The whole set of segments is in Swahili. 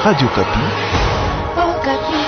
Radio Kapi. Oh, Kapi.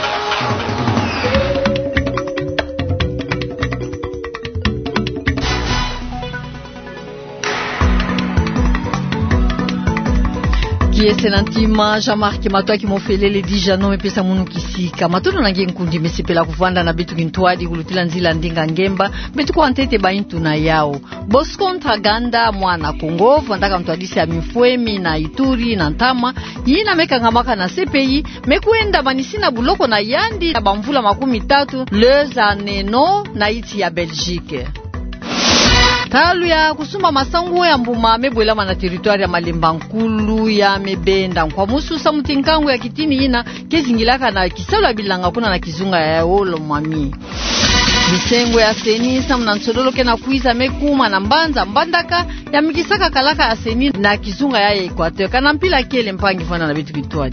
Kiese nantima Jean-Marc Matwaki mofelele dijano mepesa munu kisika matono nange nkundi mesipela kuvanda na bitu kintwadi kulutila nzila ndinga ngemba betu kwa ntete baintu na yao Bosco Ntaganda mwana Kongo vandaka mtwadisi ya Mifwemi na Ituri na Ntama yina meka ngamaka na CPI mekuenda manisina buloko na yandi na bamvula 13 les aneno na iti ya Belgique. Talu ya kusumba masangu ya mbuma mebwela na territoire ya Malemba Nkulu ya mebenda kwa musu samutinkangu ya kitini ina kezingilaka na kisala bilanga kuna na kizunga ya olo mwami bisengo ya seni samuna nsodolo ke na kuiza mekuma na mbanza mbandaka ya mikisaka kalaka ya seni na kizunga ya Equateur kana mpila kele mpangi fana na bitu kitwadi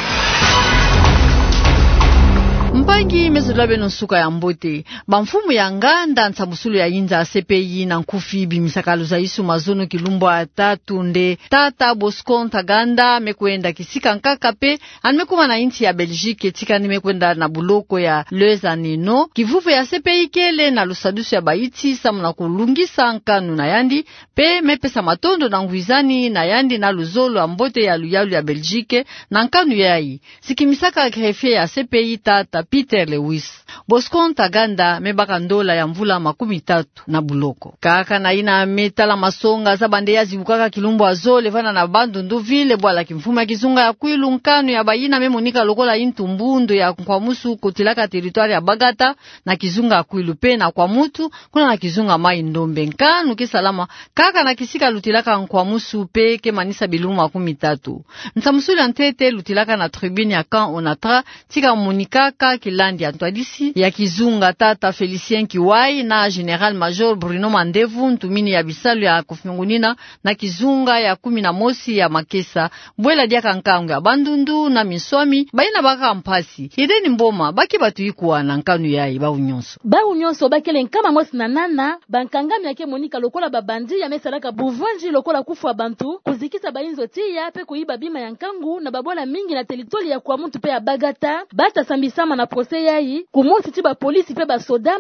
mpangi mezulabe nusuka ya mbote bamfumu ya nganda nsamusulu ya inza CPI na nkufi bimisakalo za isu mazono kilumbo atatu nde tata Bosco Ntaganda mekwenda kisika nkaka pe anmekuma na inti ya Belgique tika nimekwenda na buloko ya les aneno kivuvu ya CPI kele na lusadusu ya baiti samuna kulungisa nkanu na yandi pe mepesa matondo na nguizani na yandi na luzolo ambote ya luyalu ya Belgique na nkanu yai sikimisaka grefie ya CPI tata Peter Lewis Bosco Ntaganda mebaka ndola ya mvula 13 na buloko kaka na ina metala masonga za bande ya zibukaka kilumbo azole vana na bandu nduvile bwala kimfuma kizunga ya kwilu nkanu ya bayina memonika lokola intu mbundu ya kwa musu kutilaka territoire ya Bagata na kizunga ya kwilu pena kwa mutu kuna na kizunga mai ndombe nkanu kisalama kaka na kisika lutilaka kwa musu peke manisa bilumu 13 nsamusuli antete lutilaka na tribune ya Camp Onatra tika munikaka kilandi ya ntwadisi ya kizunga tata Felicien Kiwai na General Major Bruno Mandevu ntumini ya bisalu ya kufungunina na kizunga ya 11 ya Makesa bwela dia kankangu ya bandundu na miswami baina baka mpasi ideni mboma baki batu ikuwa na nkanu yai ba unyonso bakele nkama mwesi na nana bankangami yake monika lokola babandi ya mesalaka buvwanji lokola kufu bantu kuzikisa bainzo tia pe kuiba bima ya nkangu na babola mingi na teritori ya kwa muntu pe ya Bagata bata sambisama na prose yai kumosi tiba polisi pe basoda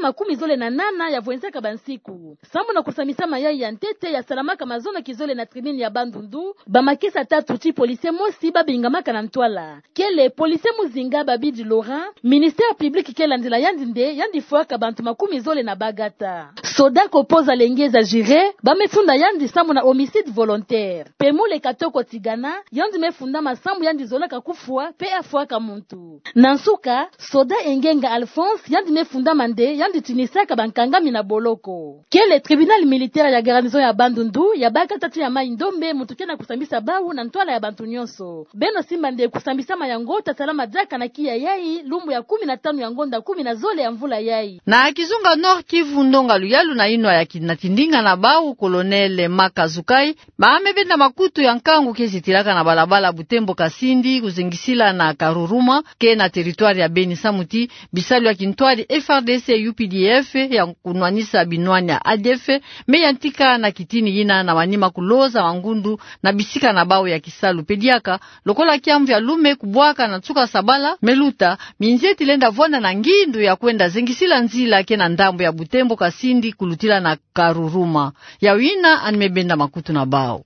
18 ya vwenzeka bansiku samu na kusamisama yai ya ntete ya salamaka mazona kizole na tribune ya bandundu bamakisa tatu ti polisi mosi babingamaka na ntwala kele polisi muzinga babidi Laurent ministère public kela ndila yandinde yandi fuaka bantu 10 na Bagata soda kopoza lengeza jire bamefunda yandi samu na homicide volontaire pemule katoko tigana yandi mefunda masambu yandi zolaka kufua pe afuaka muntu nansuka soda engenga Alphonse yandi mefunda mande yandi tinisaka bankangami na boloko kele tribunal militaire ya garnison ya bandundu ya Bagata ti ya mai ndombe mutuke na kusambisa bawu na ntwala ya bantu nyonso beno simba nde kusambisa mayangota salama jaka na kia yai lumbu ya 15 ya ngonda 10 na zole ya mvula yai na kizunga Nord Kivu ndonga luyalu na ino ya kinatindinga na bawu kolonele Makazukai baamebenda makutu ya nkangu kezitilaka na balabala Butembo Kasindi kuzengisila na Karuruma ke na territoire ya Beni Samuti bisalu ya kintwadi FRDC UPDF ya kunwanisa binwani ya ADF meyantika na kitini ina na manima kuloza wangundu na bisika na bawu ya kisalu pediaka lokola kiamvu ya lume kubwaka na tsuka sabala meluta minzeti lenda vona na ngindu ya kwenda zengisila nzila ke na ndambo ya Butembo Kasindi kulutila na Karuruma ya wina animebenda makutu na bawu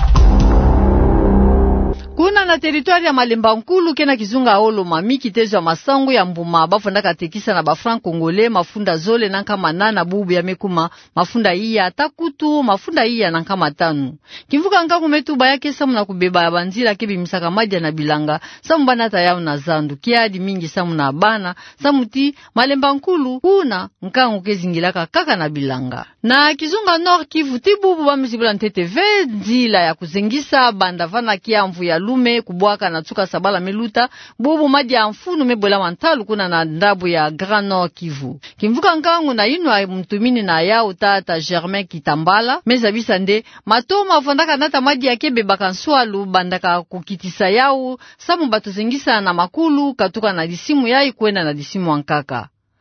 kuna na territoire ya Malemba Nkulu kena kizunga olo mami kitezo ya masangu ya mbuma bafunda katekisa na bafranc congolais mafunda zole na kama nana bubu ya mekuma mafunda iya takutu mafunda iya na kama tanu kivuka ngangu metuba yake samu na kubeba ya banzila kebi misaka madia na bilanga samu bana tayao na zandu kiadi mingi samu na bana samu ti Malemba Nkulu kuna nkangu kezingilaka kaka na bilanga na kizunga Nord Kivu ti bubu bamizibula nteteve nzila ya kuzengisa bandavana kiamvu ya lume kubwaka na tsuka sabala meluta bubu madi ya mfunu mebola mantalu kuna na ndabu ya Grand Nord Kivu kimvuka nkangu na ino mtumini na yao tata Germain Kitambala mezabisa nde matoma afondaka nata madi ya kebe bakanswalu bandaka kukitisa yao samu bato zengisa na makulu katuka na disimu yai kwenda na disimu wankaka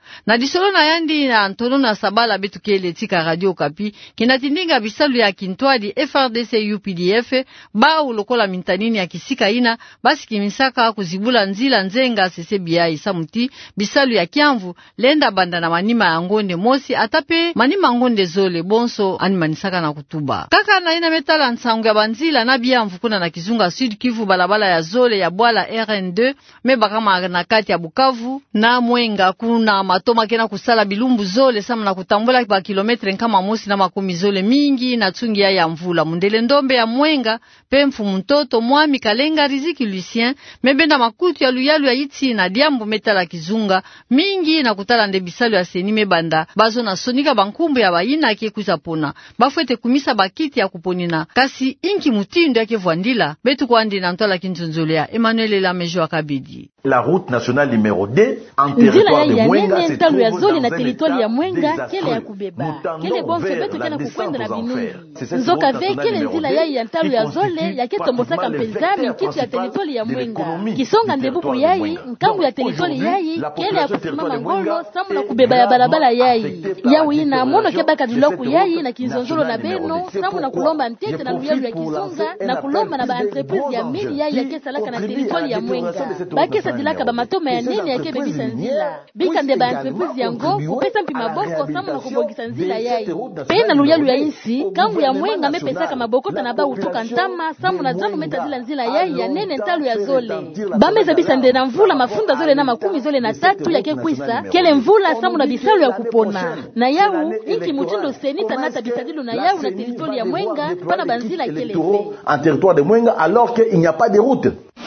Na disolo na yandi na Antono na Sabala betu kele tika Radio Okapi kinatindinga bisalu ya Kintwadi FRDC UPDF ba ulokola mintanini ya kisika ina basi kimisaka kuzibula nzila nzenga CCBI samuti bisalu ya Kiamvu lenda banda na manima ya Ngonde mosi atape manima Ngonde zole bonso animanisaka na kutuba kaka na ina metala nsangu ya banzila na Biamvu kuna na Kizunga Sud Kivu balabala ya zole ya Bwala RN2 mebakama na kati ya Bukavu na Mwenga kuna matoma kena kusala bilumbu zole sama na kutambola kwa kilometre kama mosi na makumi zole mingi na tsungi ya mvula mundele ndombe ya Mwenga pemfu mtoto mwami Kalenga Riziki Lucien mebenda makutu ya luyalu ya iti na Diambu metala Kizunga mingi na kutala ndebisalu ya seni mebanda bazo na sonika bankumbu ya baina ke kuzapona bafwete kumisa bakiti ya kuponina kasi inki mutindo yake vwandila betu kwa andi na ntola kinzunzolea Emmanuel Lamejo Akabidi. La route nationale numéro 2 en territoire de Mwenga se trouve ya zoli na territoire ya Mwenga kele ya kubeba kele bonso betu kena kukwenda na binungi nzoka ve kele nzila ya ntalu ya zole ya ketombosaka mpenzani kitu ya territoire ya Mwenga kisonga ndebuku yayi nkambu ya territoire yayi kele ya kusimama ngolo samu na kubeba ya balabala yayi yawi na mono kebaka diloku yayi na kinzonzolo na beno samu na kulomba ntete na luyalu ya Kizunga na kulomba na ba entreprise ya mini yayi ya kesalaka na territoire ya Mwenga bakesa dilaka ba matoma ya nene ya kebebisa nzila bikande ba entreprise yango kupesa mpi maboko samu na kubogisa nzila yayi pena luyalu ya insi kambu ya Mwenga mepesaka mabokota na ba utoka ntama samu na zanu meta zila nzila yayi ya nene ntalu ya zole bameza bisande na mvula mafunda zole na makumi zole na tatu ya kekwisa kele mvula samu na bisalu ya kupona na yawu inki mutindo senita nata bisadilu na yawu na territoire ya Mwenga pana banzila kele en territoire de Mwenga alors qu'il n'y a pas de route.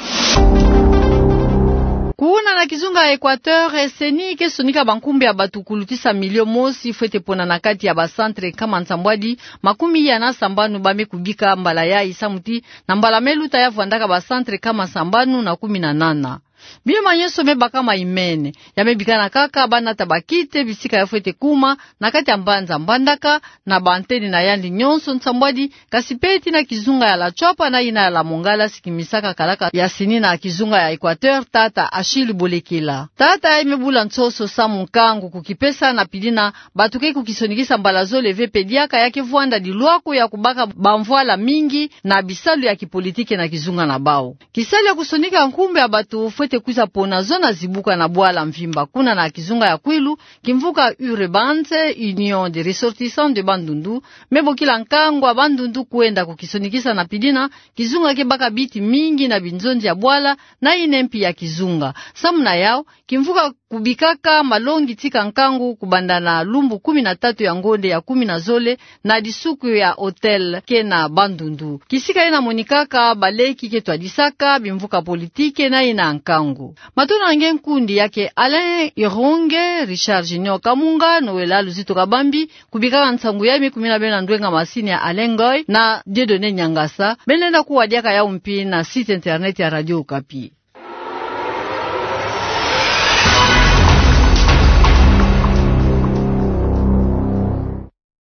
Kuna na Kizunga Equateur seni ke sonika bankumbi ya batukulutisa milio mosi fwete pona na kati ya basantre kama Nsambwadi makumi ya na Sambanu bame kubika mbala ya isamuti na mbala meluta ya vwandaka basantre kama Sambanu na 18. Biyo manyeso mebaka maimene yamebikana kaka bana tabakite bisika ya fwete kuma na kati ya Mbanza Mbandaka na banteni na yandi nyonso Nsambwadi kasipeti na Kizunga ya la Chopa na ina ya la Mongala sikimisaka kalaka ya sini na Kizunga ya Equateur tata Achille Bolekela tata imebula nsoso samu nkangu kukipesa na pidina batuke kukisonikisa mbalazo leve pediaka yake vuanda diluako ya kubaka bamvwala mingi na bisalu ya kipolitike na Kizunga na bao kisali ya kusonika nkumbe ya batu fwete kuza pona zona zibuka na Bwala Mvimba kuna na Kizunga ya Kwilu kimvuka Urebante Union des ressortissants de Bandundu mebo kila nkangwa Bandundu kuenda kukisonikisa na pidina Kizunga kebaka biti mingi na binzonzi ya Bwala na inempi ya Kizunga samuna yao kimvuka kubikaka malongi tika nkangu kubandana lumbu 13 ya Ngonde ya 10 na zole na disuku ya hotel kena Bandundu kisika ina monikaka baleki ketwa disaka bimvuka politike na ina nkangu matuna ngen kundi yake Alain Ironge Richard Junior Kamunga Noela Luzito Kabambi kubikaka nsangu ya 12 ndwenga masini ya Alengoy na Dieudonné Nyangasa benenda kuwadiaka ya umpi na site internet ya Radio Okapi.